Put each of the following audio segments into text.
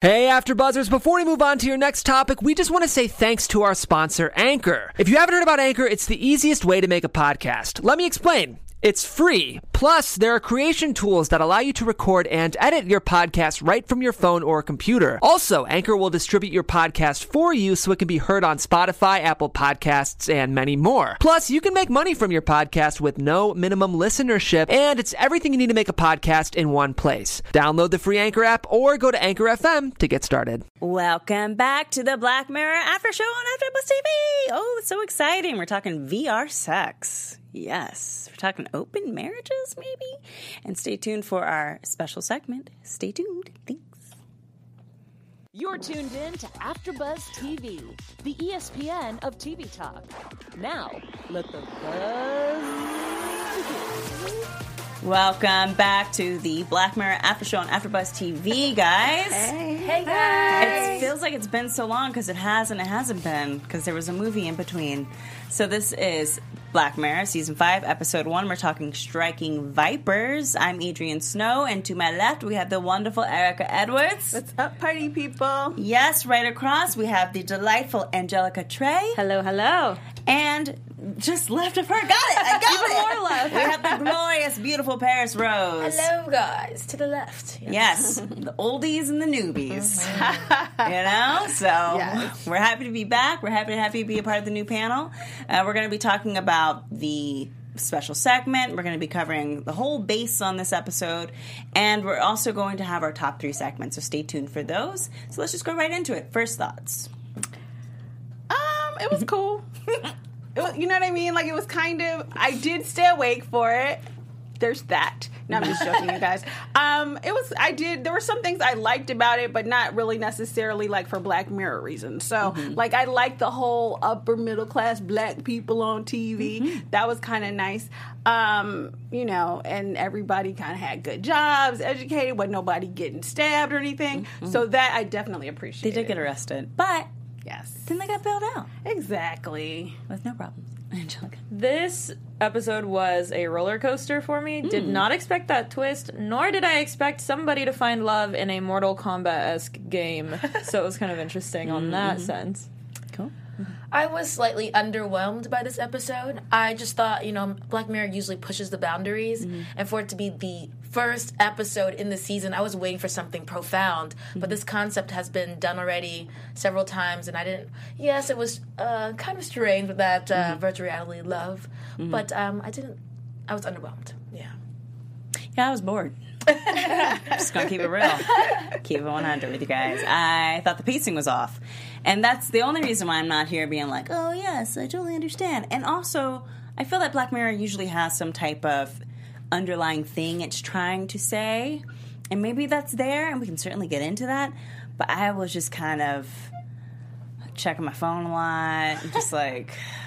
Hey, AfterBuzzers, before we move on to your next topic, we just want to say thanks to our sponsor, Anchor. If you haven't heard about Anchor, it's the easiest way to make a podcast. Let me explain. It's free. Plus, there are creation tools that allow you to record and edit your podcast right from your phone or computer. Also, Anchor will distribute your podcast for you so it can be heard on Spotify, Apple Podcasts, and many more. Plus, you can make money from your podcast with no minimum listenership, and it's everything you need to make a podcast in one place. Download the free Anchor app or go to Anchor FM to get started. Welcome back to the Black Mirror After Show on AfterBuzz TV. Oh, it's so exciting. We're talking VR sex. Yes, we're talking open marriages, maybe? And stay tuned for our special segment. Stay tuned. Thanks. You're tuned in to AfterBuzz TV, the ESPN of TV talk. Now, let the buzz begin. Welcome back to the Black Mirror After Show on AfterBuzz TV, guys. Hey guys. It feels like it's been so long because it hasn't been, because there was a movie in between. So this is Black Mirror, Season 5, Episode 1. We're talking Striking Vipers. I'm Adrienne Snow, and to my left, we have the wonderful Erica Edwards. What's up, party people? Yes, right across, we have the delightful Angelica Trey. Hello, hello. And just left of her, got it, I got Even it. more left. We have the glorious, beautiful Paris Rose. Hello, guys. To the left. Yes, the oldies and the newbies. You know? So we're happy to be back. We're happy to be a part of the new panel. We're going to be talking about the special segment. We're going to be covering the whole base on this episode. And we're also going to have our top 3 segments, so stay tuned for those. So let's just go right into it. First thoughts. It was cool. You know what I mean? Like, it was kind of, I did stay awake for it. There's that. No, I'm just joking, you guys. There were some things I liked about it, but not really necessarily, like, for Black Mirror reasons. So, like, I liked the whole upper middle class black people on TV. That was kind of nice. You know, and everybody kind of had good jobs, educated, wasn't nobody getting stabbed or anything. So that I definitely appreciate. They did get arrested, but yes. then they got bailed out Exactly. with no problems. Angelica. This episode was a roller coaster for me. Did not expect that twist, nor did I expect somebody to find love in a Mortal Kombat-esque game. So it was kind of interesting on that sense. Cool. I was slightly underwhelmed by this episode. I just thought, Black Mirror usually pushes the boundaries, and for it to be the first episode in the season, I was waiting for something profound. But this concept has been done already several times, and I didn't. Yes, it was kind of strange with that virtual reality love, but I didn't. I was underwhelmed. Yeah. Yeah, I was bored. Just gonna keep it real. Keep it 100 with you guys. I thought the pacing was off. And that's the only reason why I'm not here being like, oh, yes, I totally understand. And also, I feel that Black Mirror usually has some type of underlying thing it's trying to say. And maybe that's there, and we can certainly get into that. But I was just kind of checking my phone a lot. And just like,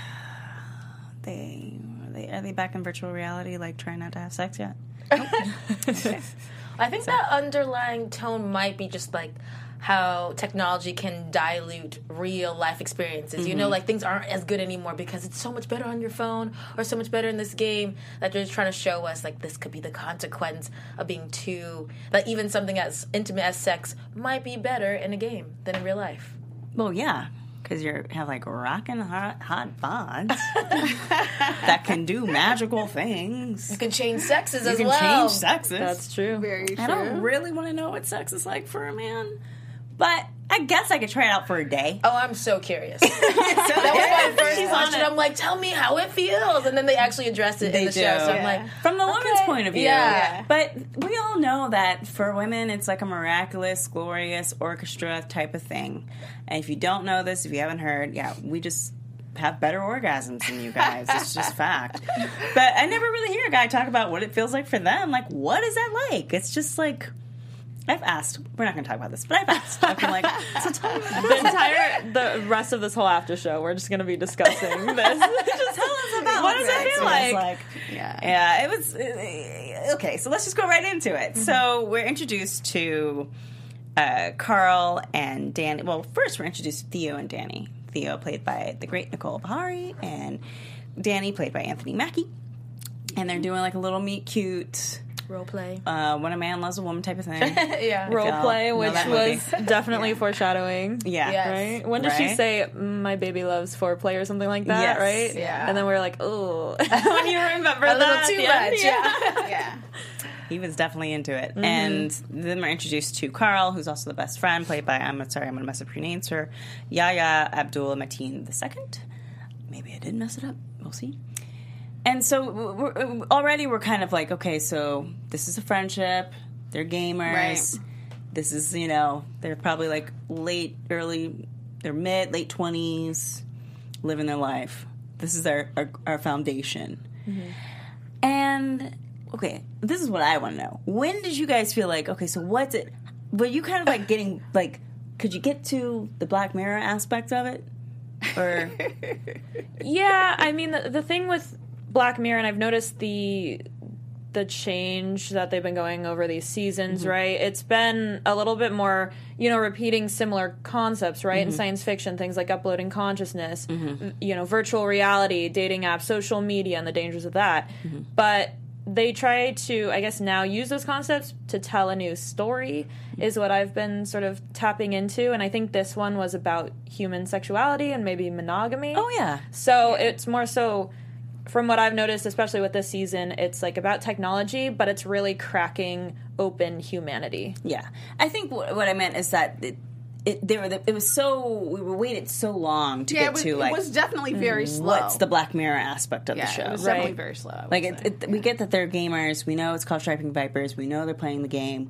are they back in virtual reality, like trying not to have sex yet? Okay. I think that underlying tone might be just like how technology can dilute real life experiences. Like things aren't as good anymore because it's so much better on your phone or so much better in this game that they're just trying to show us like this could be the consequence of being too, like even something as intimate as sex might be better in a game than in real life. Well, yeah. Because you have, like, rockin' hot bods that can do magical things. You can change sexes as well. You can change sexes. That's true. Very true. I don't really want to know what sex is like for a man. But I guess I could try it out for a day. Oh, I'm so curious. That was my first question. I'm like, tell me how it feels. And then they actually address it in the show. So I'm like, from the woman's point of view. Yeah. But we all know that for women, it's like a miraculous, glorious orchestra type of thing. And if you don't know this, if you haven't heard, we just have better orgasms than you guys. It's just fact. But I never really hear a guy talk about what it feels like for them. Like, what is that like? It's just like... I've asked. We're not going to talk about this, but I've asked. I've been like, so tell me The rest of this whole after show, we're just going to be discussing this. Just tell us about what does it feel like? Yeah, it was... okay, so let's just go right into it. Mm-hmm. So we're introduced to Carl and Danny. Well, first we're introduced to Theo and Danny. Theo played by the great Nicole Bahari, and Danny played by Anthony Mackie. And they're doing like a little meet cute... Role play. When a man loves a woman type of thing. Yeah. Role y'all play, know which that movie. was definitely foreshadowing. Yeah. Yes. Right? When did she Right? say, my baby loves foreplay or something like that, Yes. right? Yeah. And then we were like, oh. When you remember A that. little at too the end, much. Yeah. Yeah. He was definitely into it. Mm-hmm. And then we're introduced to Carl, who's also the best friend, played by, I'm going to mess up your name, sir, Yahya Abdul Mateen II. Maybe I did mess it up. We'll see. And so we're kind of like, okay, so this is a friendship. They're gamers. Right. This is, they're probably like late 20s, living their life. This is our foundation. Mm-hmm. And, okay, this is what I want to know. When did you guys feel like, okay, so what's it? Were you kind of like getting, like, could you get to the Black Mirror aspect of it? Or... Yeah, I mean, the thing with Black Mirror, and I've noticed the change that they've been going over these seasons, right? It's been a little bit more, repeating similar concepts, right? In science fiction, things like uploading consciousness, virtual reality, dating apps, social media, and the dangers of that. But they try to, I guess, now use those concepts to tell a new story, is what I've been sort of tapping into. And I think this one was about human sexuality and maybe monogamy. Oh, yeah. So it's more so, from what I've noticed, especially with this season, it's like about technology, but it's really cracking open humanity. Yeah. I think what I meant is that we were waited so long to get to, like, it was definitely very slow. what's the Black Mirror aspect of the show? It was Right. definitely very slow. I would Like, say. we get that they're gamers. We know it's called Striping Vipers. We know they're playing the game.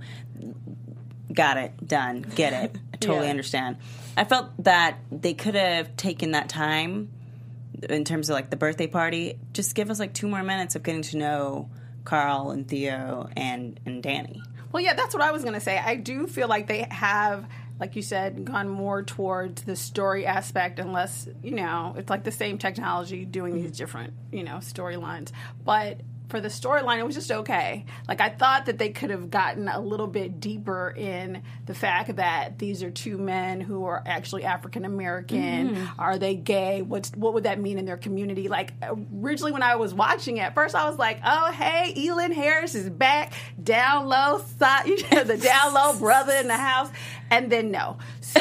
Got it. Done. Get it. I totally Yeah. understand. I felt that they could have taken that time in terms of, like, the birthday party. Just give us, like, 2 more minutes of getting to know Carl and Theo and Danny. Well, yeah, that's what I was going to say. I do feel like they have, like you said, gone more towards the story aspect, unless, it's like the same technology doing these different, storylines. But for the storyline, it was just okay. Like, I thought that they could have gotten a little bit deeper in the fact that these are 2 men who are actually African American. Are they gay? What would that mean in their community? Like, originally when I was watching it, at first I was like, oh, hey, Elin Harris is back, down low, the down low brother in the house. And then no. So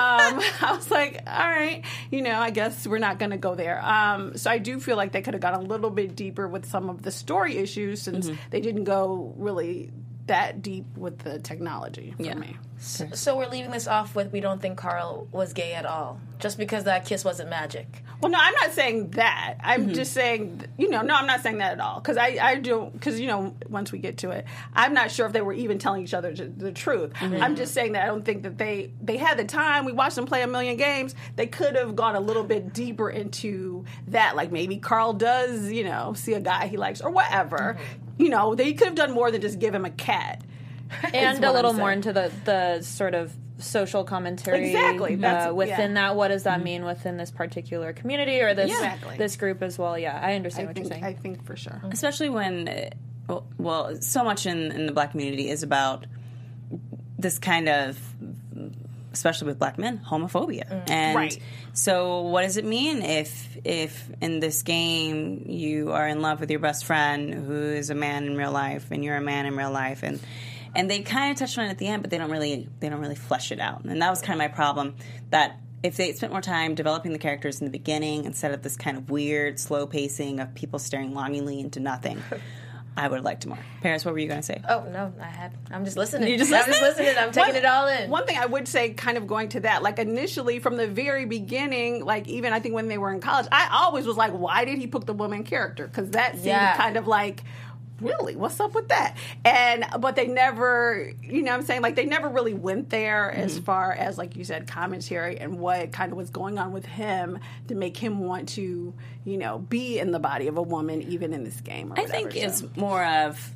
I was like, all right, I guess we're not going to go there. So I do feel like they could have gone a little bit deeper with some of the story issues, since they didn't go really that deep with the technology for me. So we're leaving this off with, we don't think Carl was gay at all, just because that kiss wasn't magic. Well, no, I'm not saying that. I'm just saying, no, I'm not saying that at all. Because I do, because, once we get to it, I'm not sure if they were even telling each other the truth. I'm just saying that I don't think that they had the time. We watched them play a million games. They could have gone a little bit deeper into that. Like, maybe Carl does, see a guy he likes or whatever. They could have done more than just give him a cat. And a what little I'm more saying. into the sort of social commentary Exactly. That's- within yeah. that. What does that mean within this particular community or this Exactly. this group as well? Yeah, I understand what you're saying. I think for sure. Especially when, so much in the Black community is about this kind of, especially with Black men, homophobia. And Right. so what does it mean if in this game you are in love with your best friend who is a man in real life and you're a man in real life, and they kind of touched on it at the end, but they don't really flesh it out. And that was kind of my problem, that if they spent more time developing the characters in the beginning instead of this kind of weird slow pacing of people staring longingly into nothing, I would have liked more. Paris, what were you going to say? Oh, no, I'm just listening. You just I'm just listening. I'm taking it all in. One thing I would say, kind of going to that, like, initially from the very beginning, like, even I think when they were in college, I always was like, why did he pick the woman character? Because that seemed kind of like, really, what's up with that? But they never, what I'm saying, like, they never really went there as far as, like you said, commentary and what kind of was going on with him to make him want to, be in the body of a woman, even in this game. Or I think it's more of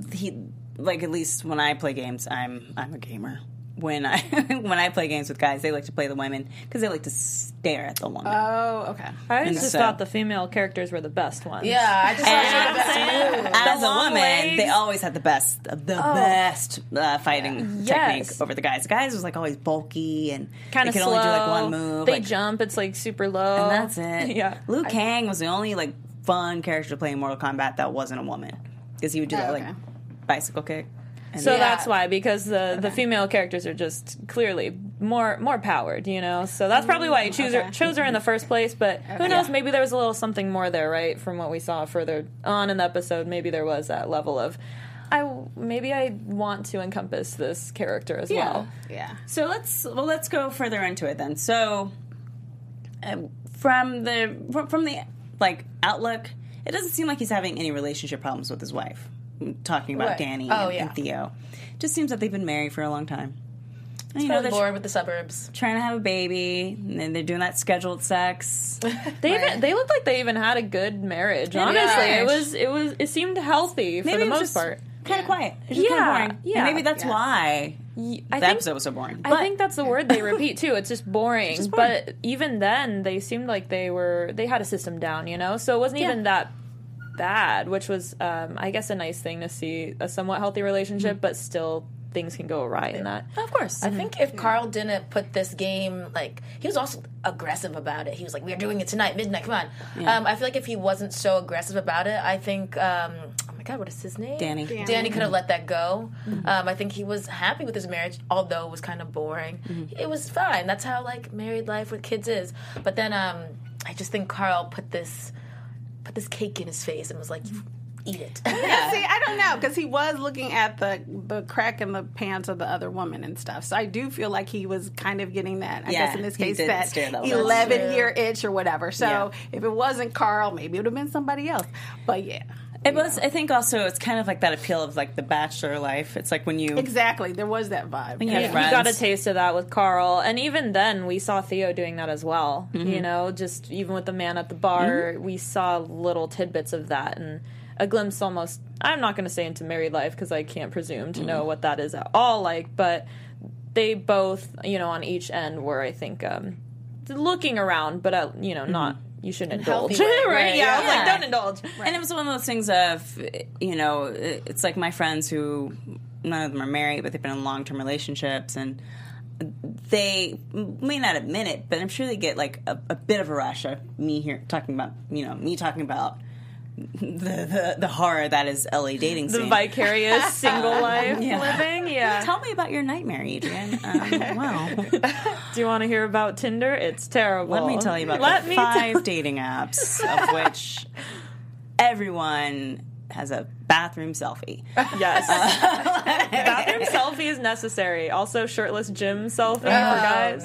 at least when I play games, I'm a gamer. When I play games with guys, they like to play the women because they like to stare at the woman. Oh, okay. I And just so- thought the female characters were the best ones. Yeah, I just As a long woman, legs. they always had the best fighting Yes. technique over the guys. The guys was like always bulky and Kind of they could slow. only do like one move. They like, jump. It's like super low. and that's it. Yeah. Liu Kang was the only like fun character to play in Mortal Kombat that wasn't a woman because he would do that okay. like bicycle kick. And So that's why, because the female characters are just clearly more powered, you know. So that's probably why he chose her in the first place. But who knows? Maybe there was a little something more there, right? From what we saw further on in the episode, maybe there was that level of, maybe I want to encompass this character as well. Yeah. So let's go further into it then. So from the like outlook, it doesn't seem like he's having any relationship problems with his wife. Talking about Right. Danny Oh, and, yeah. and Theo. Just seems that they've been married for a long time. And, Probably they're bored with the suburbs. trying to have a baby, and then they're doing that scheduled sex. They looked like they even had a good marriage. Honestly, Yeah. it seemed healthy for the most part. Kind of quiet. It's just kind of boring. Yeah. And maybe that's why I the think- episode was so boring. I think that's the word they repeat too. It's just boring. But even then, they seemed like they had a system down, you know. So it wasn't even that bad, which was, I guess, a nice thing to see a somewhat healthy relationship, but still things can go awry in that. Of course. I think if Carl didn't put this game, like, he was also aggressive about it. He was like, we're doing it tonight, midnight, come on. I feel like if he wasn't so aggressive about it, I think, oh my God, what is his name? Danny. Danny could have let that go. I think he was happy with his marriage, although it was kind of boring. It was fine. That's how, like, married life with kids is. But then I just think Carl put this cake in his face and was like, eat it. Yeah. See, I don't know, because he was looking at the crack in the pants of the other woman and stuff. So I do feel like he was kind of getting that, I guess in this he case, did that stare that little. 11-year itch or whatever. So Yeah. if it wasn't Carl, maybe it would have been somebody else. But yeah. It was. I think also it's kind of like that appeal of like the bachelor life. It's like when you Exactly. There was that vibe. when you have We friends. got a taste of that with Carl, and even then we saw Theo doing that as well. You know, just even with the man at the bar, we saw little tidbits of that and a glimpse almost, I'm not going to say into married life because I can't presume to know what that is at all like, but they both, you know, on each end were, I think, looking around, but, you know, not, you shouldn't indulge. Healthy way, right? right, Yeah, I was yeah. like, don't indulge. And it was one of those things of, you know, it's like my friends who, none of them are married, but they've been in long-term relationships, and they may not admit it, but I'm sure they get like a bit of a rush of me talking about the horror that is LA dating The scene. vicarious single life living, yeah. Tell me about your nightmare, Adrian. Wow. Do you want to hear about Tinder? It's terrible. Let me tell you about the 5 dating apps, of which everyone has a bathroom selfie. Yes. Bathroom selfie is necessary. Also, shirtless gym selfie for guys.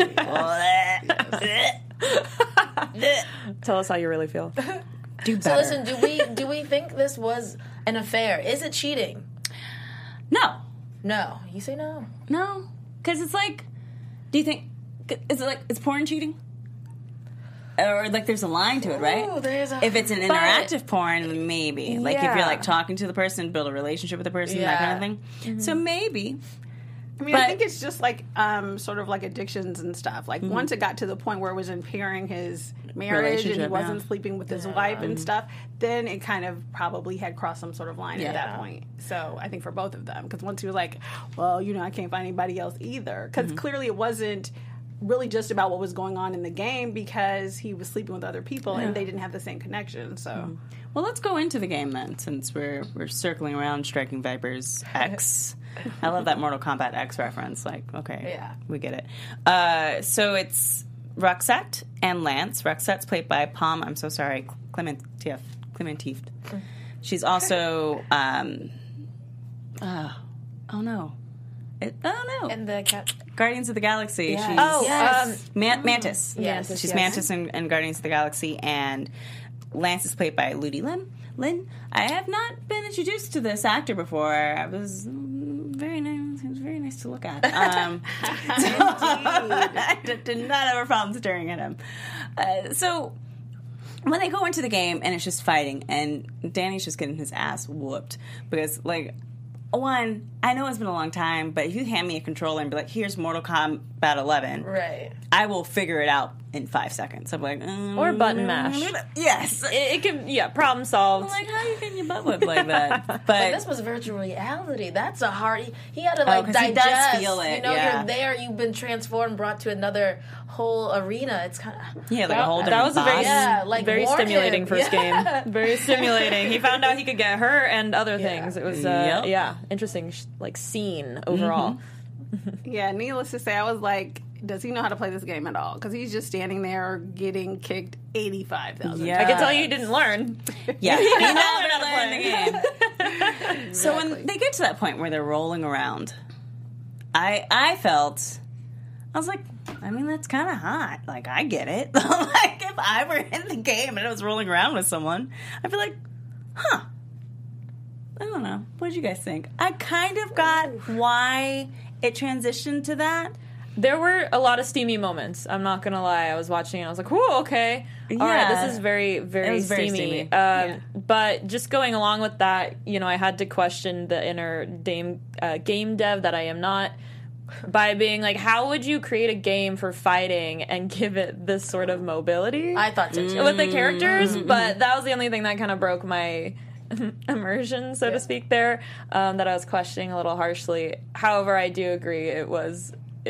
Tell us how you really feel. Do So better. listen, do we think this was an affair? Is it cheating? No. No. You say no. No. Because it's like, do you think, is it like, it's porn cheating? Or like there's a line to it, right? Ooh, there's a- If it's an but- interactive porn, maybe. Like if you're Yeah. like talking to the person, build a relationship with the person, that kind of thing. Mm-hmm. So maybe. I mean, But- I think it's just like sort of like addictions and stuff. Like once it got to the point where it was impairing his marriage and he Relationship, wasn't yeah. sleeping with his wife and stuff, then it kind of probably had crossed some sort of line at that point. So I think for both of them, because once he was like, well, you know, I can't find anybody else either, because clearly it wasn't really just about what was going on in the game, because he was sleeping with other people and they didn't have the same connection. So Well, let's go into the game then, since we're circling around Striking Vipers X. I love that Mortal Kombat X reference. Like, okay, Yeah. we get it. So it's Roxette and Lance. Roxette's played by Palm. I'm so sorry, Clemente. She's also. Oh no. And the cat. Guardians of the Galaxy. Yes. She's Yes. Mantis. Yes, She's yes. Mantis in Guardians of the Galaxy, and Lance is played by Ludi Lin. I have not been introduced to this actor before. I was very nice. He was very nice to look at. I did not have a problem staring at him. So when they go into the game and it's just fighting, and Danny's just getting his ass whooped because, like, one, I know it's been a long time, but if you hand me a controller and be like, here's Mortal Kombat 11, Right. I will figure it out in 5 seconds. I'm like, Or button mash. Yes. It can, problem solved. I'm like, how are you getting your butt whipped like that? But But this was virtual reality. That's a hard. He had to like 'cause he digest. does feel it, You know, yeah. you're there. You've been transformed, brought to another whole arena. It's kind of yeah, like a whole That different was a very, boss. Yeah, like, very warn stimulating him. first Yeah. game. Very stimulating. He found out he could get her and other things. It was, Yep. interesting, scene overall. Yeah, needless to say, I was like, does he know how to play this game at all? Because he's just standing there getting kicked 85,000 Yeah. I can tell you didn't learn. Yeah, he learn knows how how to to play the game. So when they get to that point where they're rolling around, I felt, I was like, I mean, that's kind of hot. Like, I get it. Like, if I were in the game and I was rolling around with someone, I'd be like, huh. I don't know. What did you guys think? I kind of got why it transitioned to that. There were a lot of steamy moments. I'm not gonna lie. I was watching and I was like, "Whoa, okay, all right, Yeah. this is very, very It was very steamy." steamy. But just going along with that, I had to question the inner game dev that I am not, by being like, "How would you create a game for fighting and give it this sort of mobility I thought so too. with the characters?" But that was the only thing that kind of broke my immersion, so to speak. There, that I was questioning a little harshly. However, I do agree it was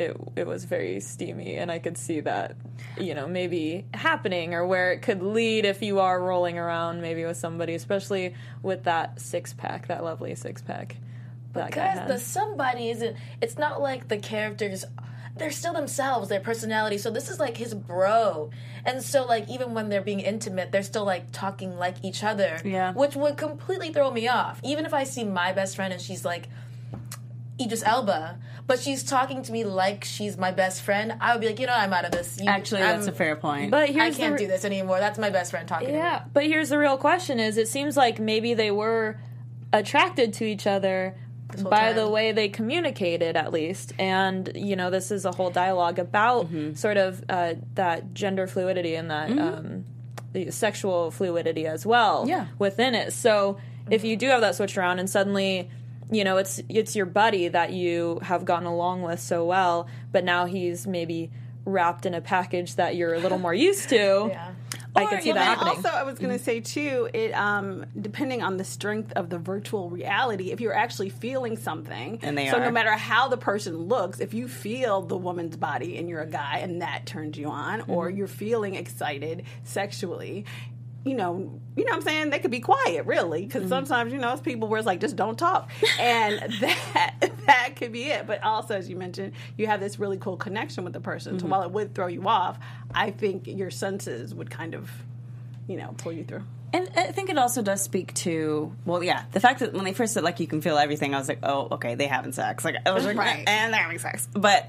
very steamy, and I could see that, maybe happening, or where it could lead if you are rolling around maybe with somebody, especially with that six-pack, that lovely six-pack that guy Because had. the somebody isn't. It's not like the characters. They're still themselves, their personality. So this is like his bro, and so like even when they're being intimate, they're still like talking like each other. Yeah. Which would completely throw me off. Even if I see my best friend and she's like Idris Elba, but she's talking to me like she's my best friend, I would be like, I'm out of this. Actually, that's a fair point. But I here's can't do this anymore. That's my best friend talking to me. Yeah, but here's the real question: is it seems like maybe they were attracted to each other whole by time. the way they communicated, at least. And this is a whole dialogue about sort of that gender fluidity and that the sexual fluidity as well within it. So if you do have that switch around and suddenly it's your buddy that you have gotten along with so well, but now he's maybe wrapped in a package that you're a little more used to. Yeah. I can see that happening. Also, I was going to say too, it depending on the strength of the virtual reality, if you're actually feeling something, And they so are. no matter how the person looks, if you feel the woman's body and you're a guy and that turns you on, or you're feeling excited sexually. You know what I'm saying? They could be quiet, really, because sometimes, it's people where it's like, just don't talk. And that could be it. But also, as you mentioned, you have this really cool connection with the person. So while it would throw you off, I think your senses would kind of, pull you through. And I think it also does speak to, the fact that when they first said, like, you can feel everything, I was like, oh, okay, they having sex. Like, I was like, Right. and they're having sex. But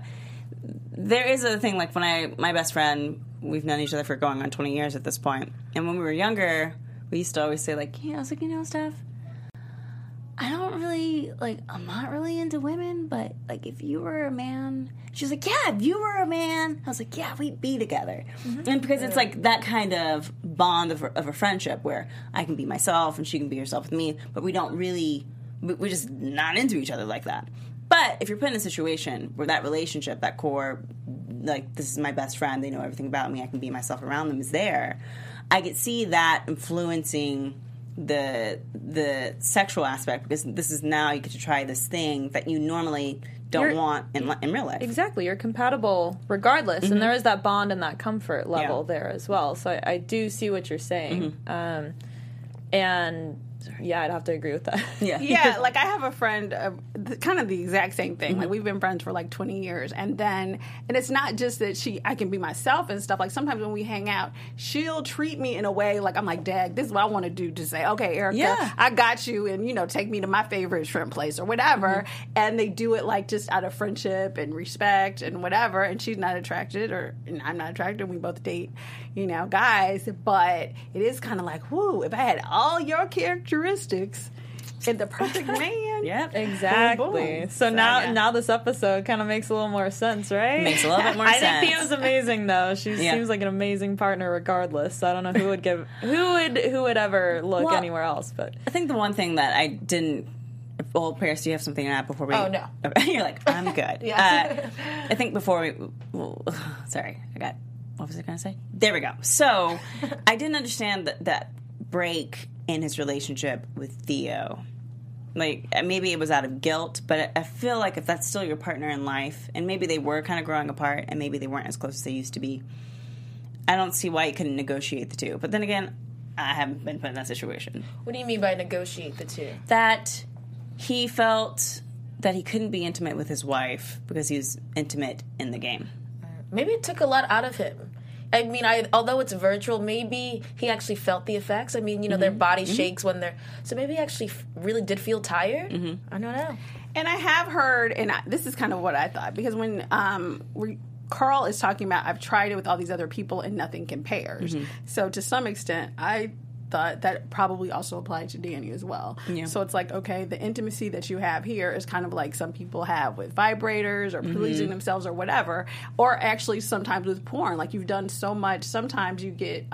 there is a thing, like, when my best friend, we've known each other for going on 20 years at this point, and when we were younger, we used to always say, like, I was like, Steph, I don't really, I'm not really into women, but, if you were a man, she was like, yeah, if you were a man, I was like, yeah, we'd be together. And because it's, that kind of bond of a friendship where I can be myself and she can be herself with me, but we don't really, we're just not into each other like that. But if you're put in a situation where that relationship, that core, this is my best friend, they know everything about me, I can be myself around them, is there, I could see that influencing the sexual aspect, because this is now you get to try this thing that you normally don't want in real life. Exactly. You're compatible regardless. And there is that bond and that comfort level there as well. So I do see what you're saying. And I'd have to agree with that. Yeah, I have a friend, kind of the exact same thing. Like, we've been friends for 20 years, and it's not just that I can be myself and stuff. Like, sometimes when we hang out, she'll treat me in a way like I'm like, Dag, this is what I want to do. To say, okay, Erica, I got you, and take me to my favorite shrimp place or whatever. And they do it just out of friendship and respect and whatever. And she's not attracted, and I'm not attracted. We both date, guys. But it is kind of like, whoo, if I had all your characteristics and the perfect man. Yep. Exactly. Boom, boom. So now this episode kind of makes a little more sense, right? Makes a little bit more I sense. think Thea's amazing though. She seems like an amazing partner regardless. So I don't know who would ever look anywhere else, but I think the one thing that I didn't. Well, Paris, do you have something to add before we? Oh, no. You're like, I'm good. Yeah. I think before we. Well, sorry, I got What was I going to say? There we go. So I didn't understand that break in his relationship with Theo. Like, maybe it was out of guilt, but I feel like if that's still your partner in life, and maybe they were kind of growing apart, and maybe they weren't as close as they used to be, I don't see why you couldn't negotiate the two. But then again, I haven't been put in that situation. What do you mean by negotiate the two? That he felt that he couldn't be intimate with his wife because he was intimate in the game. Maybe it took a lot out of him. I mean, although it's virtual, maybe he actually felt the effects. I mean, their body shakes when they're... So maybe he actually really did feel tired? I don't know. And I have heard, and this is kind of what I thought, because when Carl is talking about, I've tried it with all these other people and nothing compares. So to some extent, I thought that probably also applied to Danny as well. Yeah. So it's like, okay, the intimacy that you have here is kind of like some people have with vibrators or pleasing themselves or whatever, or actually sometimes with porn. Like, you've done so much, sometimes you get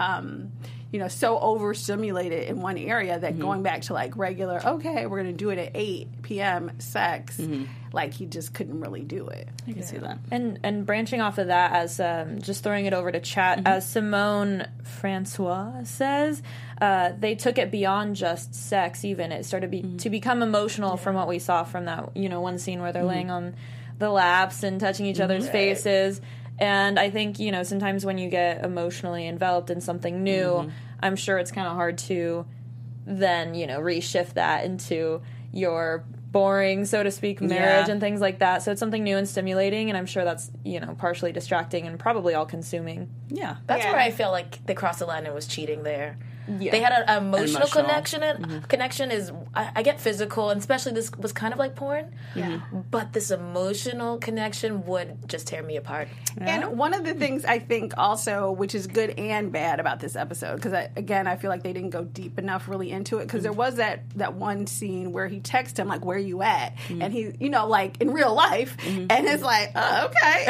so overstimulated in one area that going back to like regular, okay, we're going to do it at 8 p.m. sex, like he just couldn't really do it. I can see that. And branching off of that, as just throwing it over to chat, as Simone Francois says, they took it beyond just sex even. It started to become emotional from what we saw from that, one scene where they're laying on the laps and touching each other's faces. And I think, sometimes when you get emotionally enveloped in something new, I'm sure it's kind of hard to then, reshift that into your boring, so to speak, marriage and things like that. So it's something new and stimulating, and I'm sure that's, partially distracting and probably all-consuming. Yeah. That's where I felt like they crossed the line and was cheating there. Yeah. They had an emotional connection. Connection is, I get physical, and especially this was kind of like porn. Yeah. But this emotional connection would just tear me apart. Yeah. And one of the things I think also, which is good and bad about this episode, because I feel like they didn't go deep enough really into it, because there was that one scene where he texts him, like, where you at? And he, like in real life, and it's like, oh, okay.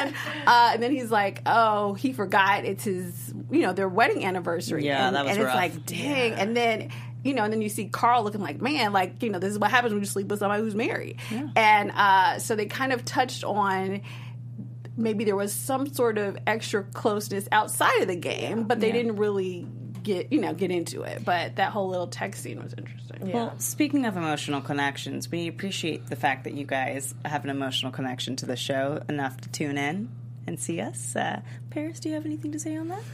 And then he's like, oh, he forgot it's his, their wedding anniversary. Yeah, that was rough. It's like, dang. Yeah. And then, and then you see Carl looking like, man, like, this is what happens when you sleep with somebody who's married. Yeah. And so they kind of touched on maybe there was some sort of extra closeness outside of the game, but they didn't really get into it. But that whole little text scene was interesting. Yeah. Well, speaking of emotional connections, we appreciate the fact that you guys have an emotional connection to the show enough to tune in and see us. Paris, do you have anything to say on that?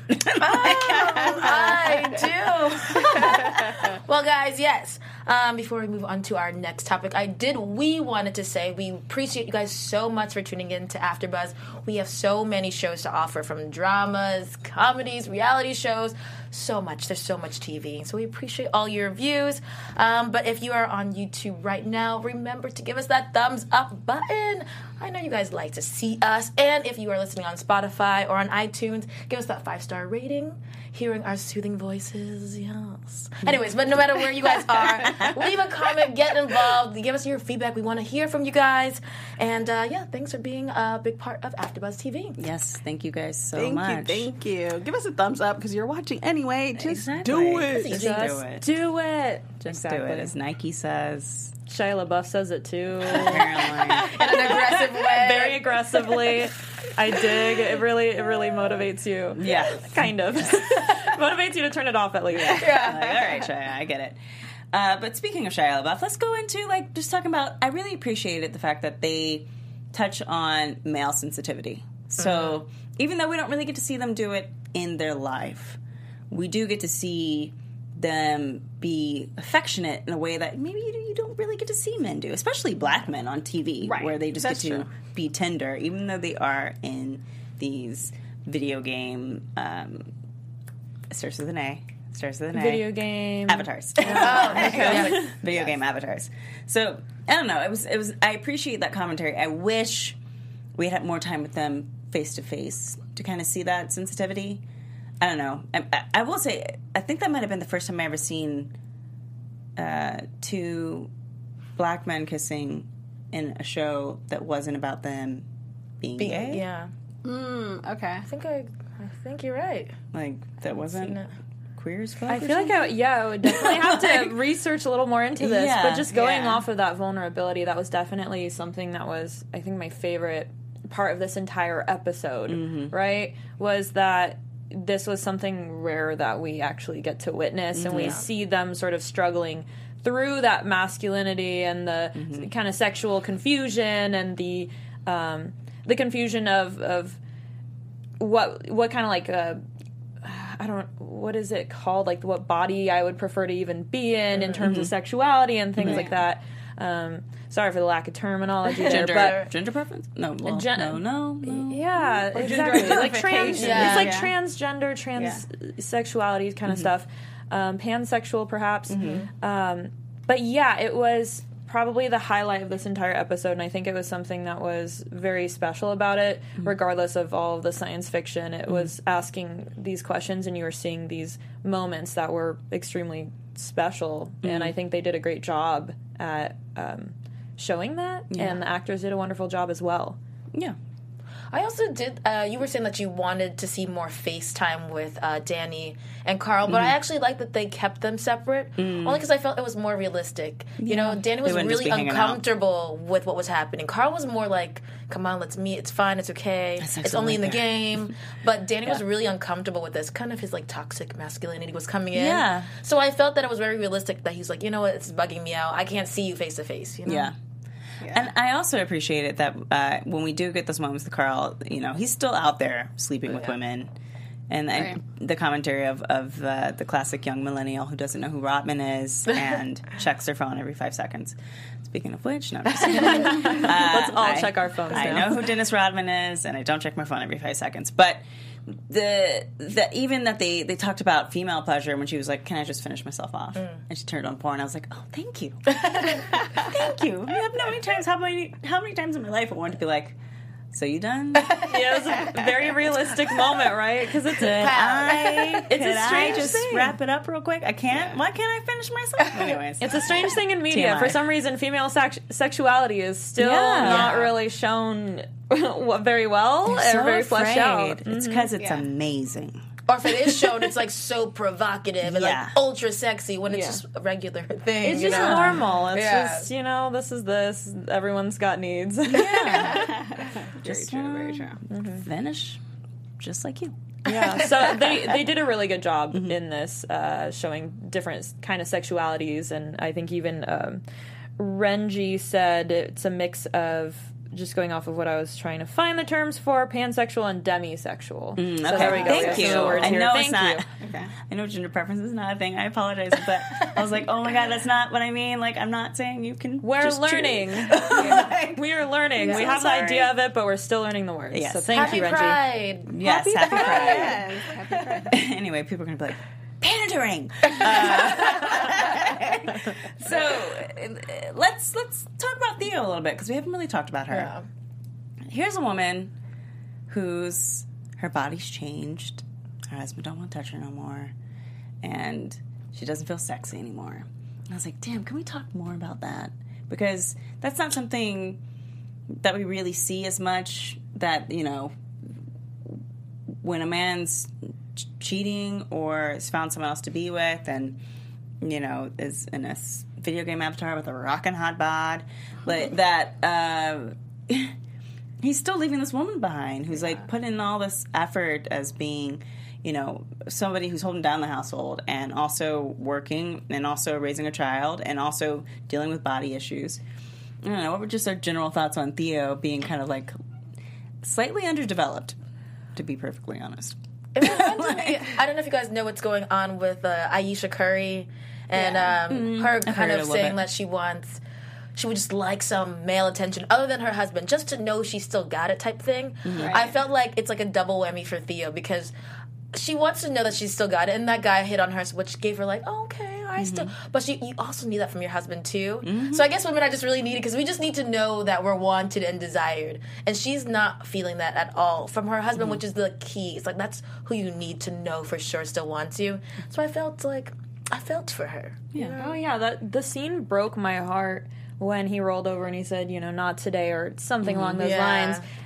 I do. Well, guys, yes. Before we move on to our next topic, we wanted to say we appreciate you guys so much for tuning in to AfterBuzz. We have so many shows to offer, from dramas, comedies, reality shows, so much. There's so much TV. So we appreciate all your views. But if you are on YouTube right now, remember to give us that thumbs up button. I know you guys like to see us. And if you are listening on Spotify or on iTunes, give us that 5-star rating. Hearing our soothing voices, yes. Anyways, but no matter where you guys are, leave a comment, get involved, give us your feedback. We want to hear from you guys. And thanks for being a big part of AfterBuzz TV. Yes, thank you guys so much. Thank you. Give us a thumbs up because you're watching anyway. Just do it. Just do it. Just do it, as Nike says. Shia LaBeouf says it too. Apparently. In an aggressive way. Very aggressively. I dig. It really motivates you. Yeah. Kind of. Motivates you to turn it off at least. Yeah. Like, all right, Shia, I get it. But speaking of Shia LaBeouf, let's go into, just talking about, I really appreciated the fact that they touch on male sensitivity. So even though we don't really get to see them do it in their life, we do get to see them be affectionate in a way that maybe you don't really get to see men do, especially black men on TV, right, where they just get to be tender, even though they are in these video game, starts with an A. Video game avatars. Video game avatars. So I don't know. It was. I appreciate that commentary. I wish we had more time with them face to face to kind of see that sensitivity. I don't know. I will say, I think that might have been the first time I ever seen two black men kissing in a show that wasn't about them being gay. Yeah. Okay. I think you're right. Like, that wasn't queer as fuck? I feel like I would definitely have to research a little more into this. But just going off of that vulnerability, that was definitely something that was, I think, my favorite part of this entire episode, right? Was that this was something rare that we actually get to witness, and we see them sort of struggling through that masculinity and the kind of sexual confusion and the confusion of what kind of like what is it called? Like what body I would prefer to even be in terms of sexuality and things like that. Sorry for the lack of terminology there, but gender preference? No, well, no. Yeah, exactly. Like trans, Yeah. it's like transgender, transsexuality kind of stuff, pansexual perhaps. But yeah, it was probably the highlight of this entire episode, and I think it was something that was very special about it, regardless of all of the science fiction. It was asking these questions, and you were seeing these moments that were extremely special, and I think they did a great job at showing that, and the actors did a wonderful job as well. Yeah. I also did. You were saying that you wanted to see more FaceTime with Danny and Carl, but I actually like that they kept them separate. Only because I felt it was more realistic. You know, Danny was wouldn't just really be hanging out. uncomfortable with what was happening. Carl was more like, "Come on, let's meet. It's fine. It's okay. It's only in the game." But Danny was really uncomfortable with this. Kind of his like toxic masculinity was coming in. Yeah. So I felt that it was very realistic. That he's like, you know what, it's bugging me out. I can't see you face to face. You know? Yeah. And I also appreciate it that when we do get those moments with Carl, you know, he's still out there sleeping with women. And the commentary of the classic young millennial who doesn't know who Rodman is and checks their phone every 5 seconds. Speaking of which, no, I'm just kidding. Let's all check our phones I now. know who Dennis Rodman is, and I don't check my phone every 5 seconds. But the even that they talked about female pleasure when she was like, "Can I just finish myself off?" And she turned on porn. I was like, "Oh, thank you, thank you." I have no many times. How many times in my life I wanted to be like, "So you done?" Yeah, it was a very realistic moment, right? Because it's Could I strange just thing. wrap it up real quick? I can't. Why can't I finish myself? Anyways, It's a strange thing in media. TMI. For some reason, female sexuality is still not really shown very well or so very fleshed out. It's because it's amazing. Or if it is shown, it's like so provocative and like ultra sexy when it's just a regular thing. It's you just know? normal. It's Yeah. just, you know, this is this. Everyone's got needs. Just very true. Finish just like you. Yeah, so they did a really good job in this, showing different kind of sexualities, and I think even Renji said it's a mix of, just going off of what I was trying to find the terms for, pansexual and demisexual. So Okay, there we go. thank We have you. some words I here. know Thank it's not. you. Okay. I know gender preference is not a thing. I apologize, but I was like, oh my god, that's not what I mean. Like, I'm not saying you can. We're just learning. choose. We are learning. Yeah. We have Sorry. the idea of it, but we're still learning the words. Yes. So thank Happy you, Renji. Pride. Yes, happy Pride. Yes, happy Pride. Anyway, people are gonna be like, pandering. So let's talk about Theo a little bit because we haven't really talked about her. Yeah. Here's a woman whose her body's changed. Her husband don't want to touch her no more, and she doesn't feel sexy anymore. And I was like, damn, can we talk more about that? Because that's not something that we really see as much. That, you know, when a man's cheating or has found someone else to be with, and, you know, is in a video game avatar with a rockin' hot bod, like that. He's still leaving this woman behind who's like putting in all this effort as being, you know, somebody who's holding down the household and also working and also raising a child and also dealing with body issues. I don't know, what were just our general thoughts on Theo being kind of like slightly underdeveloped, to be perfectly honest? It reminded me, I don't know if you guys know what's going on with Aisha Curry and her kind heard a of little saying bit. that she would just like some male attention other than her husband, just to know she still got it type thing. I felt like it's like a double whammy for Theo because she wants to know that she's still got it, and that guy hit on her, which gave her like, oh, okay, I still. But you also need that from your husband too. So I guess women are just really needed because we just need to know that we're wanted and desired, and she's not feeling that at all from her husband, which is the key. It's like that's who you need to know for sure still wants you. So I felt for her. Yeah. Oh yeah, the scene broke my heart when he rolled over and he said, you know, not today or something along those lines.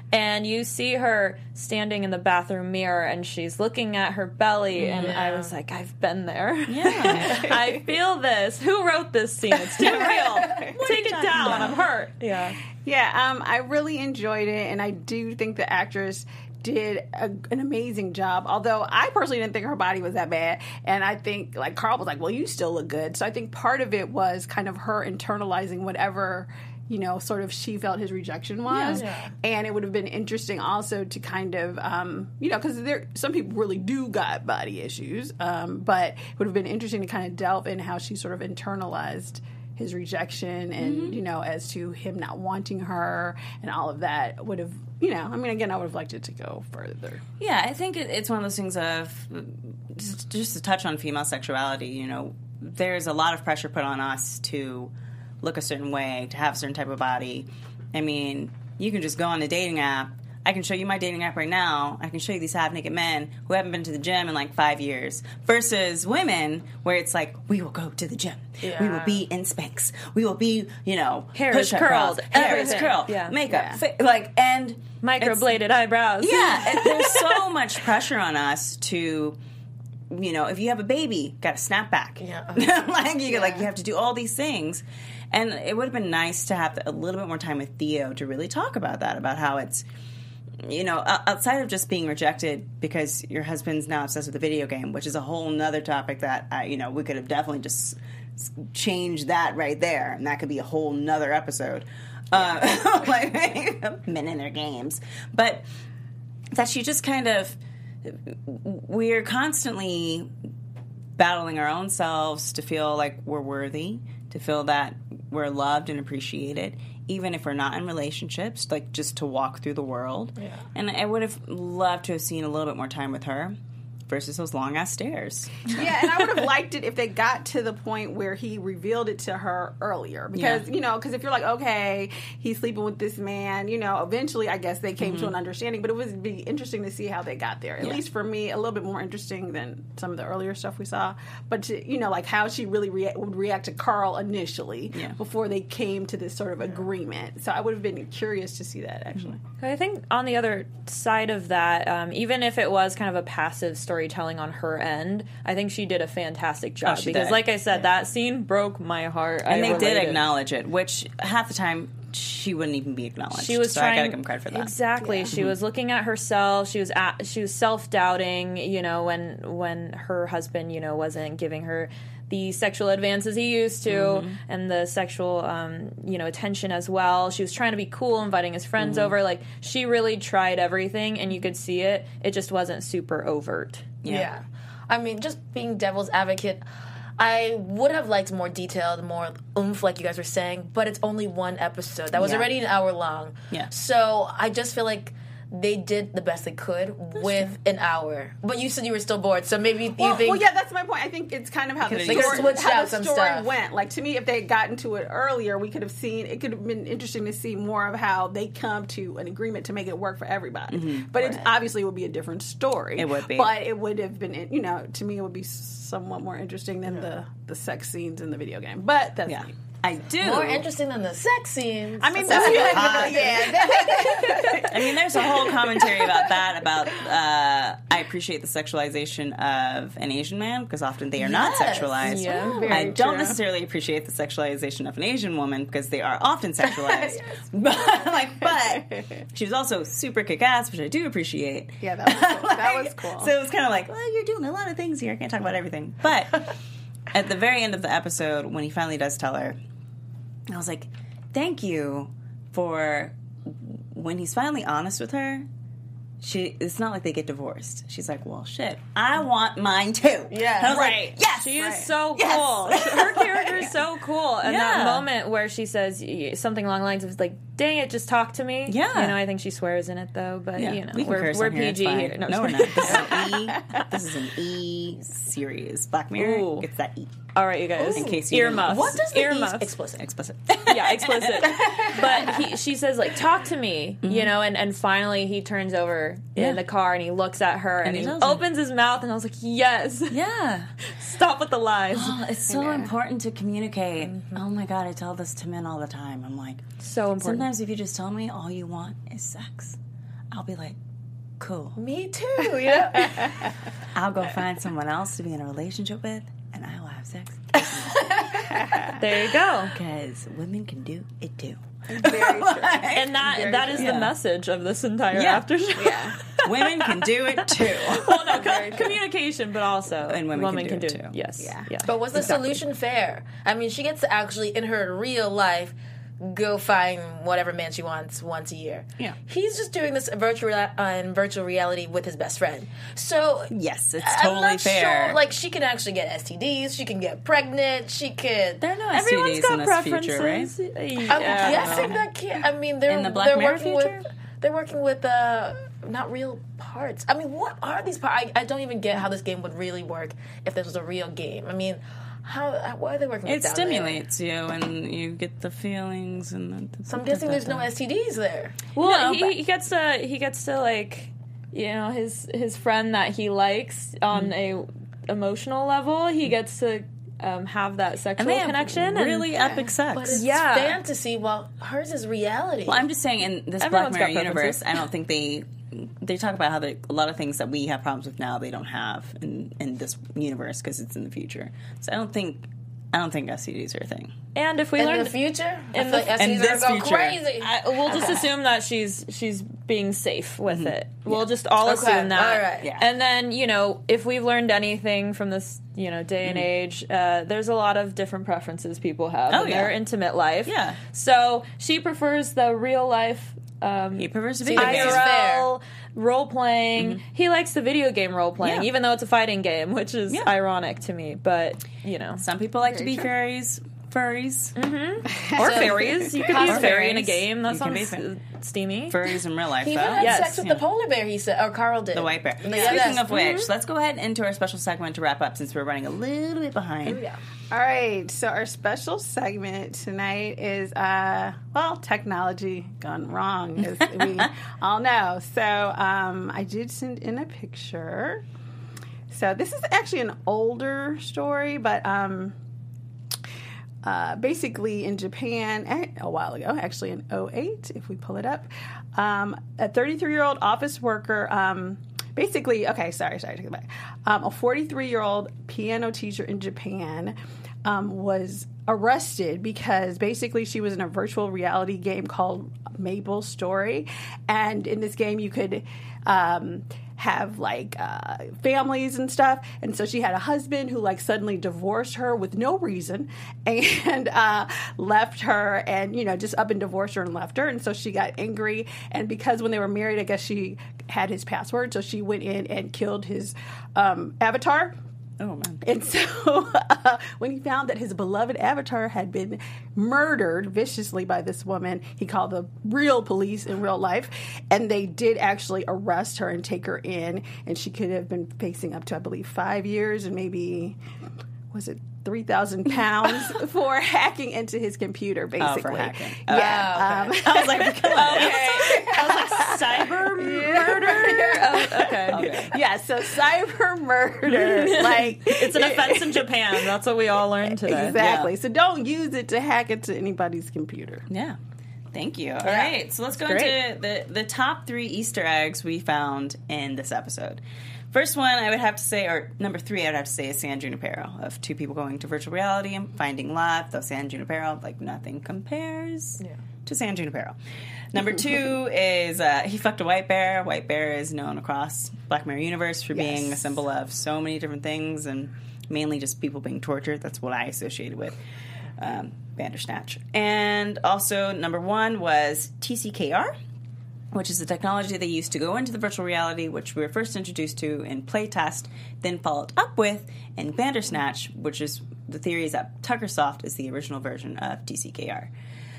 And you see her standing in the bathroom mirror, and she's looking at her belly, and I was like, I've been there. Yeah. I feel this. Who wrote this scene? It's too real. Take it down. I'm hurt. Yeah. Yeah, I really enjoyed it, and I do think the actress did an amazing job. Although I personally didn't think her body was that bad, and I think like Carl was like, "Well, you still look good." So I think part of it was kind of her internalizing whatever, you know, sort of she felt his rejection was. Yeah. And it would have been interesting also to kind of, you know, because some people really do got body issues, but it would have been interesting to kind of delve in how she sort of internalized his rejection and, you know, as to him not wanting her and all of that would have, you know, I mean, again, I would have liked it to go further. Yeah, I think it's one of those things of, just to touch on female sexuality, you know, there's a lot of pressure put on us to look a certain way, to have a certain type of body. I mean, you can just go on the dating app. I can show you my dating app right now. I can show you these half-naked men who haven't been to the gym in like 5 years. Versus women, where it's like, we will go to the gym. Yeah. We will be in Spanx. We will be, you know, Hair is push-up curled. bras. Hair is Everything. curled. Yeah. Makeup. And Microbladed eyebrows. yeah, and there's so much pressure on us to, you know, if you have a baby, got to snap back. Yeah. like you have to do all these things. And it would have been nice to have a little bit more time with Theo to really talk about that, about how it's, you know, outside of just being rejected because your husband's now obsessed with the video game, which is a whole nother topic that, you know, we could have definitely just changed that right there, and that could be a whole nother episode. Like, men in their games. But that she just kind of, we're constantly battling our own selves to feel like we're worthy, to feel that we're loved and appreciated, even if we're not in relationships, like just to walk through the world. Yeah. And I would have loved to have seen a little bit more time with her versus those long-ass stairs. Yeah, and I would have liked it if they got to the point where he revealed it to her earlier. Because, you know, because if you're like, okay, he's sleeping with this man, you know, eventually I guess they came to an understanding. But it would be interesting to see how they got there. At least for me, a little bit more interesting than some of the earlier stuff we saw. But, to, you know, like how she really would react to Carl initially before they came to this sort of agreement. So I would have been curious to see that, actually. I think on the other side of that, even if it was kind of a passive storytelling on her end, I think she did a fantastic job. She because, did. like I said, that scene broke my heart. And they did related. acknowledge it, which half the time she wouldn't even be acknowledged. She was so trying, I gotta give him credit for that. Exactly. She was looking at herself. She was self-doubting, you know, when her husband, you know, wasn't giving her the sexual advances he used to and the sexual, you know, attention as well. She was trying to be cool, inviting his friends over. Like, she really tried everything, and you could see it. It just wasn't super overt. Yeah. I mean, just being devil's advocate, I would have liked more detailed, more oomph, like you guys were saying, but it's only one episode. That was already an hour long. Yeah. So I just feel like they did the best they could with an hour. But you said you were still bored, so maybe you think... Well, yeah, that's my point. I think it's kind of how the They could've switched out some story stuff. went. Like, to me, if they had gotten to it earlier, we could have seen... It could have been interesting to see more of how they come to an agreement to make it work for everybody. But it obviously would be a different story. It would be. But it would have been, you know, to me, it would be somewhat more interesting than the sex scenes in the video game. But that's me. I do. More interesting than the sex scenes. I mean, that's I mean, there's a whole commentary about that, about I appreciate the sexualization of an Asian man, because often they are not sexualized. Yeah. Very I don't true. necessarily appreciate the sexualization of an Asian woman, because they are often sexualized. but she was also super kick-ass, which I do appreciate. Yeah, that was cool. That was cool. So it was kind of like, well, you're doing a lot of things here. I can't talk about everything. But at the very end of the episode, when he finally does tell her, I was like, thank you for when he's finally honest with her. It's not like they get divorced. She's like, well, shit, I want mine too. Yeah. And I was like, yes. She is so cool. Her character is so cool. And that moment where she says something along the lines of, like, dang it, just talk to me. Yeah. You know, I think she swears in it, though. But, you know, we can curse we're on here, it's PG fine. here. No, we're not. This is an E series. Black Mirror Ooh. gets that E. All right, you guys. In case you didn't know. Earmuffs. what does the Earmuffs. explicit? Explicit. Yeah, explicit. But she says, like, talk to me, you know, and finally he turns over in the car and he looks at her and he he tells her. opens his mouth, and I was like, yes. Yeah. Stop with the lies. Oh, it's so important to communicate. Oh my God, I tell this to men all the time. I'm like, So important. sometimes if you just tell me all you want is sex, I'll be like, cool. Me too, you know? I'll go find someone else to be in a relationship with, and I will have sex. There you go. Because women can do it too. Very true. And that is the message of this entire after show. Yeah. Women can do it too. Well, no, communication, but also And women can do it too. Yes. Yeah. But was the solution fair? I mean, she gets to actually, in her real life, go find whatever man she wants once a year. Yeah. He's just doing this in virtual reality with his best friend. So Yes, it's I'm totally not fair. sure. Like, she can actually get STDs. She can get pregnant. She could. There are no Everyone's STDs got in this preferences. future, right? I'm Yeah. guessing that can't. I mean, they're In the Black they're Mirror working future? with. They're working with not real parts. I mean, what are these parts? I don't even get how this game would really work if this was a real game. I mean, why are they working with It down there? stimulates you, and you get the feelings, and So I'm guessing there's no STDs there. Well, No, he gets to like, you know, his friend that he likes on a emotional level. He gets to have that sexual and they have connection. really epic sex. But it's Yeah. fantasy, while hers is reality. Well, I'm just saying, in this Everyone's Black Mirror got universe, preferences. I don't think they talk about how a lot of things that we have problems with now they don't have in this universe because it's in the future. So I don't think STDs are a thing. And if we in learn the future, I in feel the- like in STDs this are going future. crazy. we'll just assume that she's being safe with it. We'll just all Okay, assume that. all right. Yeah. And then, you know, if we've learned anything from this, you know, day and age, there's a lot of different preferences people have Oh, in yeah. their intimate life. Yeah. So she prefers the real life He prefers to be So you think it's IRL role playing. He likes the video game role playing, Yeah. even though it's a fighting game, which is Yeah. ironic to me. But, you know. Some people like to be furries. Or fairies. You could be a Or fairy in a fairies. game. That You can be sounds steamy. Furries in real life, He though. even had Yes, sex with the polar bear, he said, or Carl did. The white bear. Yeah, Speaking that's- of which, let's go ahead into our special segment to wrap up since we're running a little bit behind. Yeah. All right, so our special segment tonight is, technology gone wrong, as we all know. So I did send in a picture. So this is actually an older story, but basically in Japan, a while ago, actually in 2008, if we pull it up, a 33-year-old office worker, a 43-year-old piano teacher in Japan was arrested because basically she was in a virtual reality game called Maple Story, and in this game you could have families and stuff, and so she had a husband who suddenly divorced her with no reason and left her, and just up and divorced her and left her, and so she got angry, and because when they were married, I guess she had his password, so she went in and killed his avatar. Oh, man. And so when he found that his beloved avatar had been murdered viciously by this woman, he called the real police in real life, and they did actually arrest her and take her in, and she could have been facing up to, I believe, 5 years and maybe, was it 3,000 pounds for hacking into his computer, basically. for hacking. Yeah. okay. I was like, come on. Cyber murder? Oh, okay. Yeah, so cyber murder. It's an offense in Japan. That's what we all learned today. Exactly. Yeah. So don't use it to hack into anybody's computer. Yeah. Thank you. All right. So let's go into the top 3 Easter eggs we found in this episode. First one I would have to say, or number 3 I would have to say, is San Junipero, of 2 people going to virtual reality and finding love. Though San Junipero, nothing compares to San Junipero. Number 2 is he fucked a white bear. White bear is known across Black Mirror universe for being a symbol of so many different things, and mainly just people being tortured. That's what I associated with Bandersnatch. And also number 1 was TCKR, which is the technology they used to go into the virtual reality, which we were first introduced to in Playtest, then followed up with in Bandersnatch, which is the theory is that Tuckersoft is the original version of TCKR.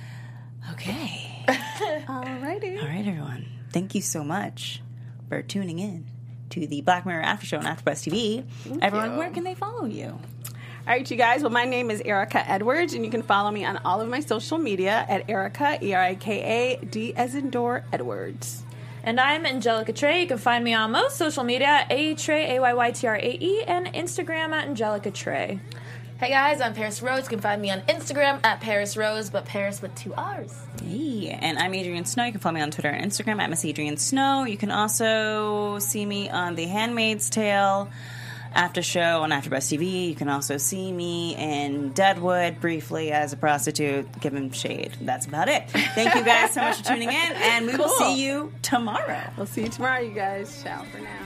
Okay. Alrighty. All right, everyone. Thank you so much for tuning in to the Black Mirror After Show on AfterBuzz TV. Everyone, where can they follow you? All right, you guys. Well, my name is Erica Edwards, and you can follow me on all of my social media at Erica, E-R-I-K-A-D as in door, Edwards. And I'm Angelica Trey. You can find me on most social media at A-Trey, A-Y-Y-T-R-A-E, and Instagram at Angelica Trey. Hey guys, I'm Paris Rose. You can find me on Instagram at Paris Rose, but Paris with 2 R's. Hey, and I'm Adrienne Snow. You can follow me on Twitter and Instagram at Miss Adrienne Snow. You can also see me on The Handmaid's Tale after show on AfterBuzz TV. You can also see me in Deadwood briefly as a prostitute, giving shade. That's about it. Thank you guys so much for tuning in, and we will see you tomorrow. We'll see you tomorrow, you guys. Ciao for now.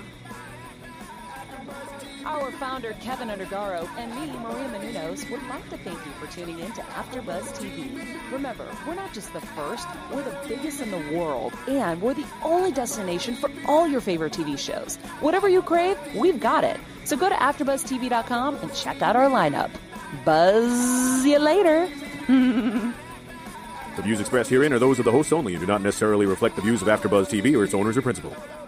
Our founder, Kevin Undergaro, and me, Maria Menounos, would like to thank you for tuning in to AfterBuzz TV. Remember, we're not just the first, we're the biggest in the world, and we're the only destination for all your favorite TV shows. Whatever you crave, we've got it. So go to AfterBuzzTV.com and check out our lineup. Buzz you later. The views expressed herein are those of the hosts only and do not necessarily reflect the views of AfterBuzz TV or its owners or principal.